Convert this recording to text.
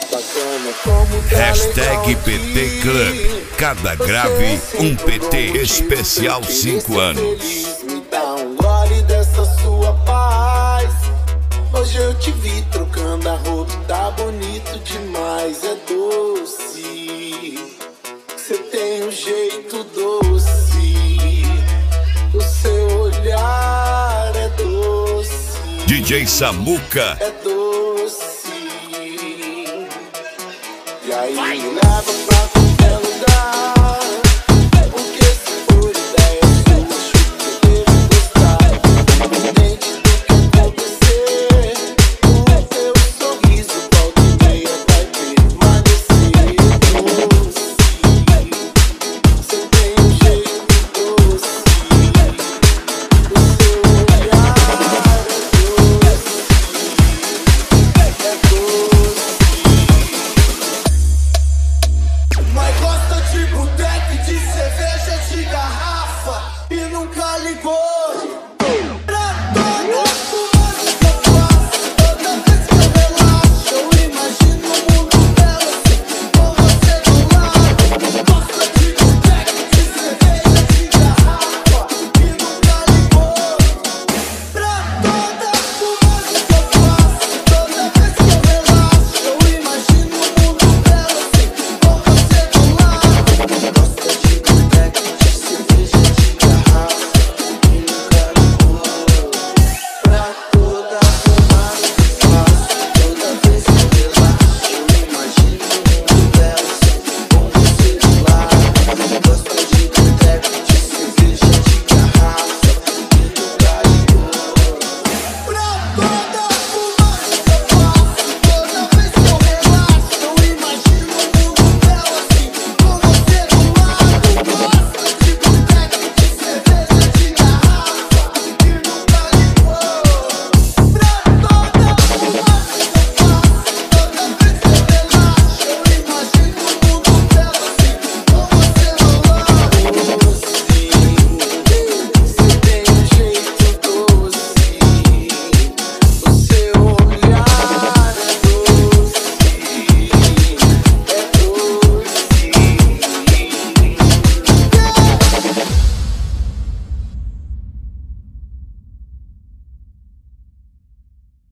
bacana, como tá Hashtag legal PT Club. Cada grave um PT. Especial 5 anos. Me dá um gole dessa sua paz. Hoje eu te vi trocando a roupa, tá bonito demais, é doce. Você tem um jeito doce, o seu olhar é doce. DJ Samuca. É doce. E aí me leva pra